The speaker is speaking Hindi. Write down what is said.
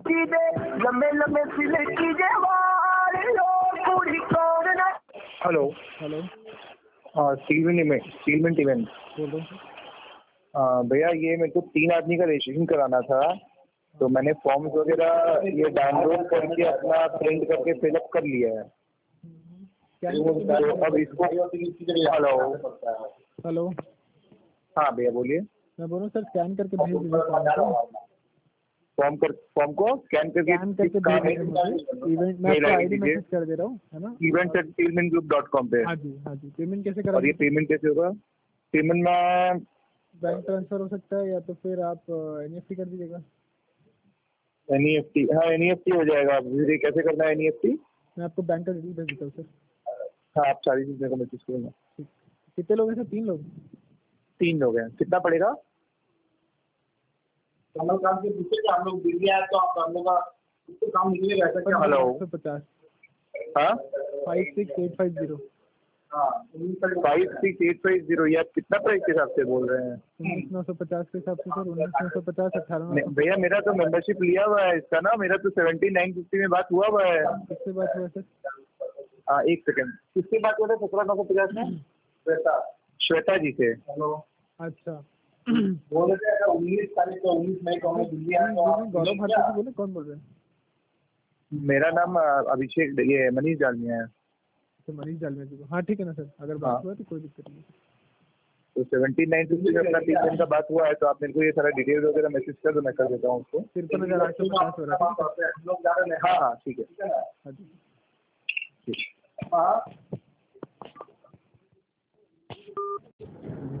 दे लम्बे लम्बे सिल्की जे वाल लो पूरी कौन ना। Hello hello. हाँ स्टीलमेंट इवेंट बोलो। भैया ये मेरे को 3 आदमी का रजिस्ट्रेशन कराना था, तो मैंने फॉर्म्स वगैरह ये डाउनलोड करके अपना प्रिंट करके फिलअप कर लिया है। तो अब इसको हेलो हेलो। हाँ भैया बोलिए। मैं बोल रहा हूँ सर स्कैन करके भेज दीजिए फॉर्म को स्कैन करके भेज दीजिए मुझे। इवेंट मैं आपको आईडी मैसेज कर दे रहा हूँ, है ना? events@steelmangroup.com पे। हाँ जी। पेमेंट कैसे और ये करेंगे? पेमेंट कैसे होगा? पेमेंट में बैंक ट्रांसफर हो सकता है या तो फिर आप NEFT कर दीजिएगा। NEFT, हाँ NEFT हो जाएगा। ये कैसे करना है NEFT? मैं आपको बैंक का डिटेल भेज देता हूँ सर। हाँ आप सारी चीज़ मेरे को मैसेज करूँगा। ठीक। कितने लोग हैं सर? 3 लोग। 3 लोग हैं। कितना पड़ेगा? हम लोग काम के पूछे कि हम लोग दिल्ली आए तो आप हम लोग का काम निकलेगा ऐसा क्या? हेलो 150। हाँ 56850। हाँ 56850। ये आप कितना प्राइस के हिसाब से बोल रहे हैं? 19950 के हिसाब से सर। 19950 18। भैया मेरा तो मेंबरशिप लिया हुआ है इसका ना, मेरा तो 7950 में बात हुआ है। किससे बात हुआ सर? हाँ 1 सेकंड। किससे बात हुआ था 17950 में? श्वेता जी से। हेलो। अच्छा। बोले थे अगर 19 तारीख को 19 मई को हमें दिल्ली आए तो आप गौरव भारती जी बोले? कौन बोल रहे हैं? मेरा नाम अभिषेक, ये मनीष डालमिया है। तो मनीष डालमिया जी को। हाँ ठीक है ना सर, अगर बात हुआ तो कोई दिक्कत नहीं। तो 7950 में अपना 3 दिन का बात हुआ है, तो आप मेरे को ये सारा डिटेल वगैरह मैसेज कर दो, मैं कर देता हूँ उसको। 53,850 हो रहा है। हम लोग जा रहे हैं। हाँ हाँ ठीक है। हाँ जी। ठीक। हाँ